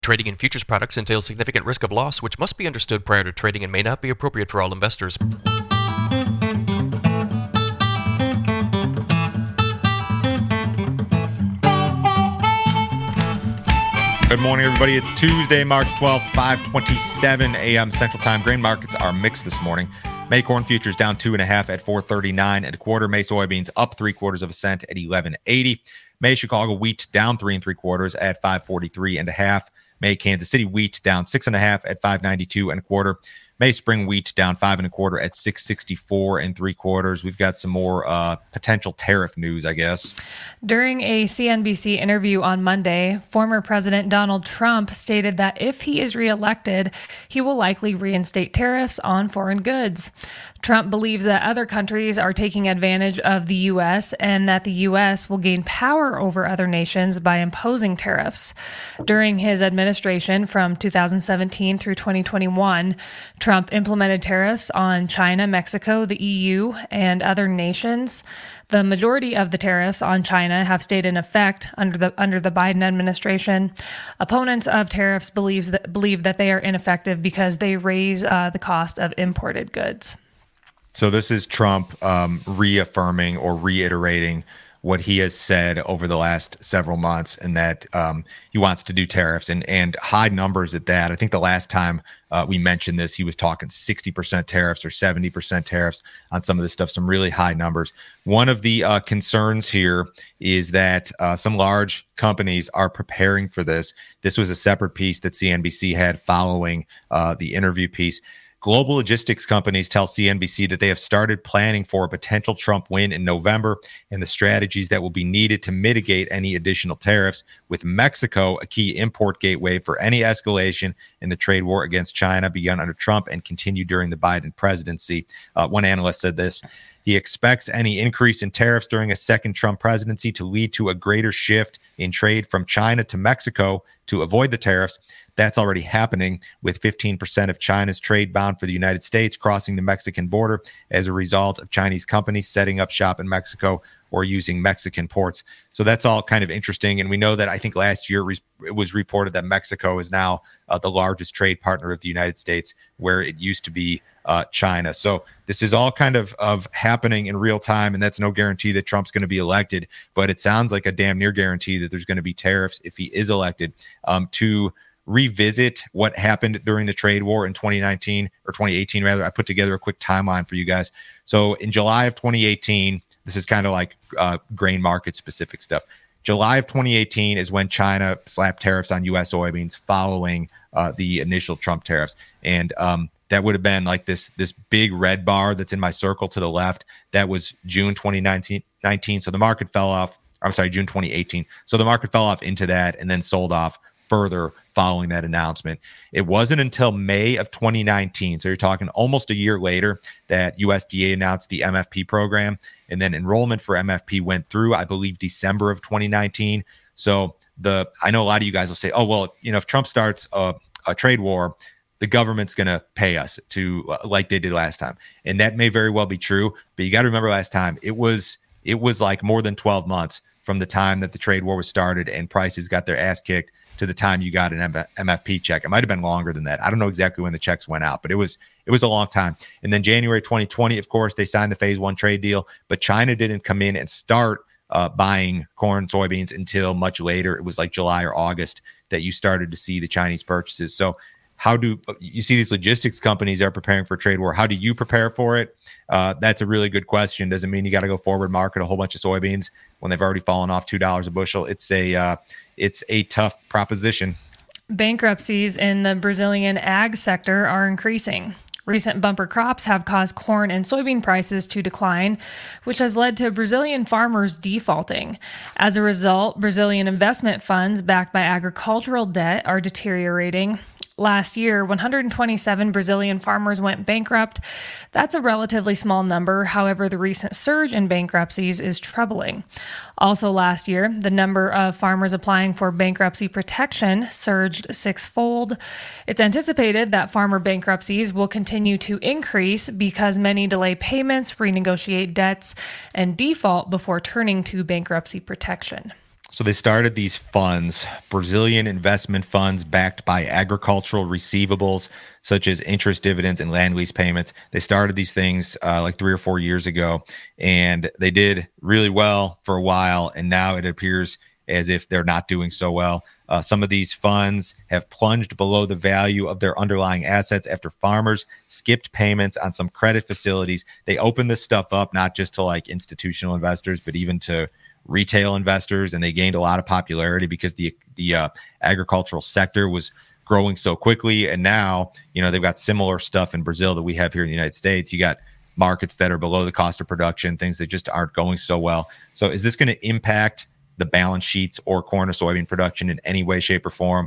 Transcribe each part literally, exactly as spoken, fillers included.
Trading in futures products entails significant risk of loss, which must be understood prior to trading and may not be appropriate for all investors. Good morning, everybody. It's Tuesday, March twelfth, five twenty-seven a.m. Central Time. Grain markets are mixed this morning. May corn futures down two and a half at four thirty-nine and a quarter. May soybeans up three quarters of a cent at eleven eighty. May Chicago wheat down three and three quarters at five forty-three and a half. May Kansas City wheat down six and a half at five ninety-two and a quarter. May spring wheat down five and a quarter at six sixty-four and three quarters. We've got some more uh, potential tariff news, I guess. During a C N B C interview on Monday, former President Donald Trump stated that if he is reelected, he will likely reinstate tariffs on foreign goods. Trump believes that other countries are taking advantage of the U S and that the U S will gain power over other nations by imposing tariffs. During his administration from two thousand seventeen through twenty twenty-one, Trump implemented tariffs on China, Mexico, the E U, and other nations. The majority of the tariffs on China have stayed in effect under the under the Biden administration. Opponents of tariffs believes that, believe that they are ineffective because they raise uh, the cost of imported goods. So this is Trump um, reaffirming or reiterating what he has said over the last several months, and that um, he wants to do tariffs and, and high numbers at that. I think the last time uh, we mentioned this, he was talking sixty percent tariffs or seventy percent tariffs on some of this stuff, some really high numbers. One of the uh, concerns here is that uh, some large companies are preparing for this. This was a separate piece that C N B C had following uh, the interview piece. Global logistics companies tell C N B C that they have started planning for a potential Trump win in November and the strategies that will be needed to mitigate any additional tariffs, with Mexico a key import gateway for any escalation in the trade war against China begun under Trump and continued during the Biden presidency. Uh, one analyst said this. He expects any increase in tariffs during a second Trump presidency to lead to a greater shift in trade from China to Mexico to avoid the tariffs. That's already happening, with fifteen percent of China's trade bound for the United States crossing the Mexican border as a result of Chinese companies setting up shop in Mexico or using Mexican ports. So that's all kind of interesting. And we know that I think last year it was reported that Mexico is now uh, the largest trade partner of the United States, where it used to be uh, China. So this is all kind of, of happening in real time, and that's no guarantee that Trump's going to be elected, but it sounds like a damn near guarantee that there's going to be tariffs if he is elected. Um, to revisit what happened during the trade war in twenty nineteen or twenty eighteen, rather, I put together a quick timeline for you guys. So in July of twenty eighteen, this is kind of like uh, grain market specific stuff. July of twenty eighteen is when China slapped tariffs on U S soybeans following uh, the initial Trump tariffs. And um, that would have been like this, this big red bar that's in my circle to the left. That was June twenty nineteen. So the market fell off, I'm sorry, June twenty eighteen. So the market fell off into that and then sold off further following that announcement. It wasn't until May of twenty nineteen, so you're talking almost a year later, that U S D A announced the M F P program, and then enrollment for M F P went through, I believe, December of twenty nineteen. So the I know a lot of you guys will say, oh, well, you know, if Trump starts a, a trade war, the government's going to pay us to uh, like they did last time. And that may very well be true, but you got to remember last time it was it was like more than twelve months from the time that the trade war was started and prices got their ass kicked to the time you got an M F P check. It might have been longer than that. I don't know exactly when the checks went out, but it was it was a long time. And then January twenty twenty, of course, they signed the phase one trade deal, but China didn't come in and start uh, buying corn, soybeans until much later. It was like July or August that you started to see the Chinese purchases. So how do you see these logistics companies are preparing for a trade war? How do you prepare for it? Uh, that's a really good question. Doesn't mean you got to go forward market a whole bunch of soybeans when they've already fallen off two dollars a bushel. It's a uh, it's a tough proposition. Bankruptcies in the Brazilian ag sector are increasing. Recent bumper crops have caused corn and soybean prices to decline, which has led to Brazilian farmers defaulting. As a result, Brazilian investment funds backed by agricultural debt are deteriorating. Last year, one hundred twenty-seven Brazilian farmers went bankrupt. That's a relatively small number. However, the recent surge in bankruptcies is troubling. Also last year, the number of farmers applying for bankruptcy protection surged sixfold. It's anticipated that farmer bankruptcies will continue to increase because many delay payments, renegotiate debts, and default before turning to bankruptcy protection. So they started these funds, Brazilian investment funds backed by agricultural receivables, such as interest, dividends, and land lease payments. They started these things uh, like three or four years ago, and they did really well for a while. And now it appears as if they're not doing so well. Uh, some of these funds have plunged below the value of their underlying assets after farmers skipped payments on some credit facilities. They opened this stuff up not just to like institutional investors, but even to retail investors, and they gained a lot of popularity because the the uh, agricultural sector was growing so quickly. And now, you know, they've got similar stuff in Brazil that we have here in the United States. You got markets that are below the cost of production, things that just aren't going so well. So is this going to impact the balance sheets or corn or soybean production in any way, shape, or form?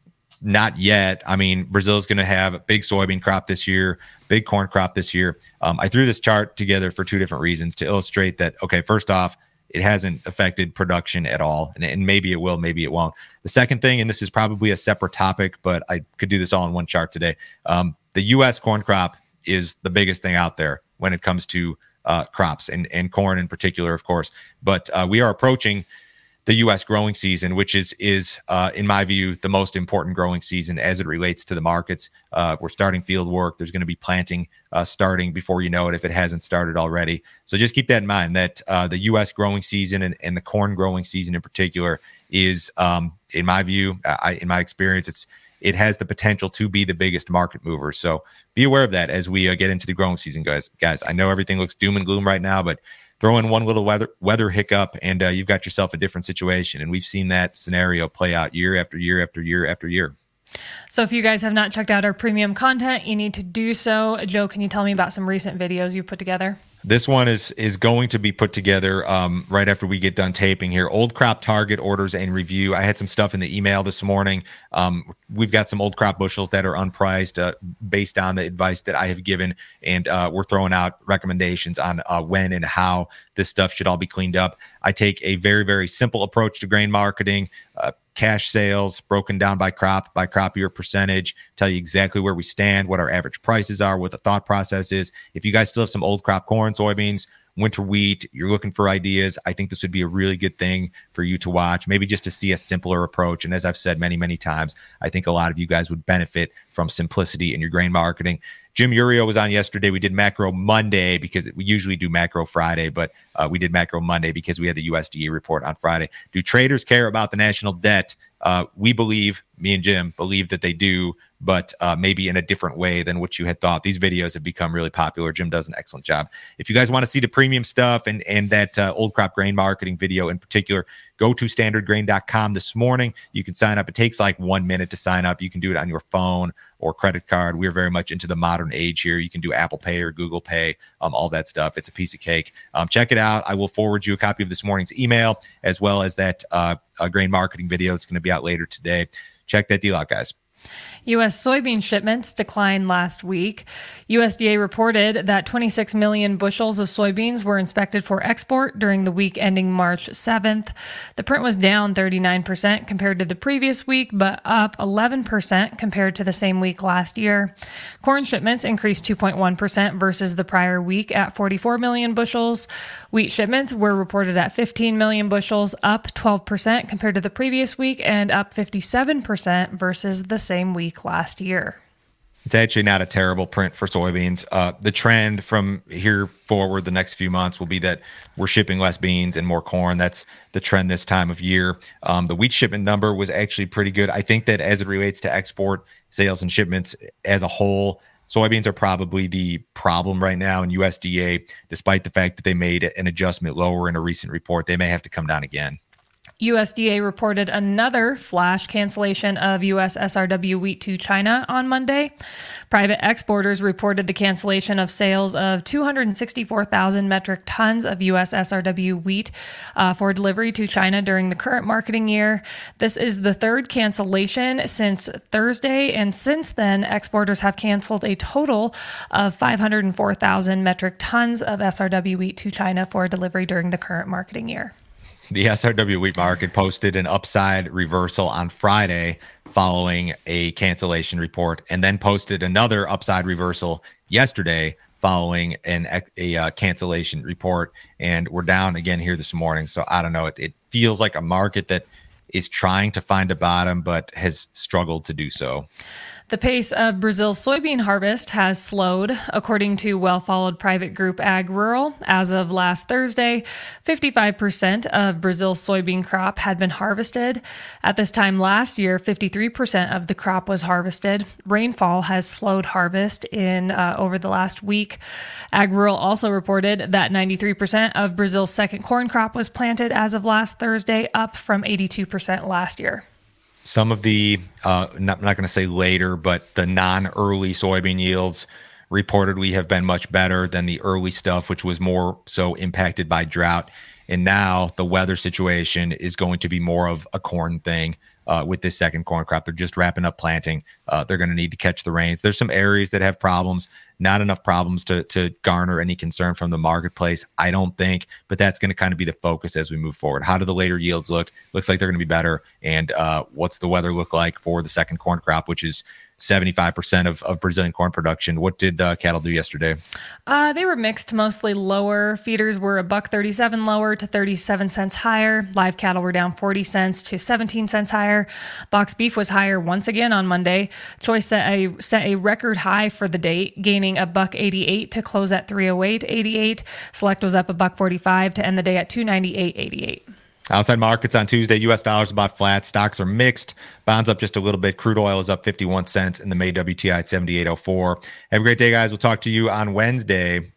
Not yet. I mean, Brazil is going to have a big soybean crop this year, big corn crop this year. Um, I threw this chart together for two different reasons to illustrate that, okay, first off, it hasn't affected production at all. And, and maybe it will, maybe it won't. The second thing, and this is probably a separate topic, but I could do this all in one chart today. Um, the U S corn crop is the biggest thing out there when it comes to uh, crops and, and corn in particular, of course. But uh, we are approaching the U S growing season, which is, is uh, in my view, the most important growing season as it relates to the markets. Uh, we're starting field work. There's going to be planting uh, starting before you know it, if it hasn't started already. So just keep that in mind, that uh, the U S growing season and, and the corn growing season in particular is, um, in my view, I, in my experience, it's it has the potential to be the biggest market mover. So be aware of that as we uh, get into the growing season, guys. Guys, I know everything looks doom and gloom right now, but throw in one little weather weather hiccup and uh, you've got yourself a different situation. And we've seen that scenario play out year after year after year after year. So if you guys have not checked out our premium content, you need to do so. Joe, can you tell me about some recent videos you've put together? This one is is going to be put together um, right after we get done taping here. Old crop target orders and review. I had some stuff in the email this morning. Um, we've got some old crop bushels that are unpriced uh, based on the advice that I have given, and uh, we're throwing out recommendations on uh, when and how this stuff should all be cleaned up. I take a very, very simple approach to grain marketing. Uh, cash sales broken down by crop, by crop year percentage, tell you exactly where we stand, what our average prices are, what the thought process is. If you guys still have some old crop corn, soybeans, winter wheat, you're looking for ideas, I think this would be a really good thing for you to watch, maybe just to see a simpler approach. And as I've said many, many times, I think a lot of you guys would benefit from simplicity in your grain marketing. Jim Urio was on yesterday. We did Macro Monday because we usually do Macro Friday, but uh, we did Macro Monday because we had the U S D A report on Friday. Do traders care about the national debt? Uh, we believe, me and Jim believe that they do, but uh, maybe in a different way than what you had thought. These videos have become really popular. Jim does an excellent job. If you guys want to see the premium stuff and, and that uh, old crop grain marketing video in particular, go to standard grain dot com this morning. You can sign up. It takes like one minute to sign up. You can do it on your phone or credit card. We're very much into the modern age here. You can do Apple Pay or Google Pay, um, all that stuff. It's a piece of cake. Um, check it out. I will forward you a copy of this morning's email as well as that uh, uh, grain marketing video. It's going to be out later today. Check that deal out, guys. U S soybean shipments declined last week. U S D A reported that twenty-six million bushels of soybeans were inspected for export during the week ending March seventh. The print was down thirty-nine percent compared to the previous week, but up eleven percent compared to the same week last year. Corn shipments increased two point one percent versus the prior week at forty-four million bushels. Wheat shipments were reported at fifteen million bushels, up twelve percent compared to the previous week and up fifty-seven percent versus the same week last year. It's actually not a terrible print for soybeans. Uh, the trend from here forward the next few months will be that we're shipping less beans and more corn. That's the trend this time of year. Um, the wheat shipment number was actually pretty good. I think that as it relates to export sales and shipments as a whole, soybeans are probably the problem right now in U S D A, despite the fact that they made an adjustment lower in a recent report. They may have to come down again. U S D A reported another flash cancellation of U S S R W wheat to China on Monday. Private exporters reported the cancellation of sales of two hundred sixty-four thousand metric tons of U S S R W wheat uh, for delivery to China during the current marketing year. This is the third cancellation since Thursday, and since then, exporters have canceled a total of five hundred four thousand metric tons of S R W wheat to China for delivery during the current marketing year. The S R W wheat market posted an upside reversal on Friday following a cancellation report, and then posted another upside reversal yesterday following an a uh, cancellation report, and we're down again here this morning. So I don't know. It, it feels like a market that is trying to find a bottom, but has struggled to do so. The pace of Brazil's soybean harvest has slowed, according to well-followed private group Ag Rural. As of last Thursday, fifty-five percent of Brazil's soybean crop had been harvested. At this time last year, fifty-three percent of the crop was harvested. Rainfall has slowed harvest in uh, over the last week. Ag Rural also reported that ninety-three percent of Brazil's second corn crop was planted as of last Thursday, up from eighty-two percent last year. Some of the, uh, not, I'm not going to say later, but the non-early soybean yields reportedly have been much better than the early stuff, which was more so impacted by drought. And now the weather situation is going to be more of a corn thing uh, with this second corn crop. They're just wrapping up planting. Uh, they're going to need to catch the rains. There's some areas that have problems, not enough problems to to garner any concern from the marketplace, I don't think, but that's going to kind of be the focus as we move forward. How do the later yields look? Looks like they're going to be better. And uh, what's the weather look like for the second corn crop, which is seventy-five percent of, of Brazilian corn production? What did uh, cattle do yesterday? Uh, they were mixed, mostly lower. Feeders were a buck thirty-seven lower to thirty-seven cents higher. Live cattle were down forty cents to seventeen cents higher. Box beef was higher once again on Monday. Choice set a set a record high for the date, gaining a buck eighty-eight to close at three oh eight eighty-eight. Select was up a buck forty-five to end the day at two ninety-eight eighty-eight. Outside markets on Tuesday, U S dollars about flat. Stocks are mixed. Bonds up just a little bit. Crude oil is up fifty-one cents, and the May W T I at seventy-eight oh four. Have a great day, guys. We'll talk to you on Wednesday.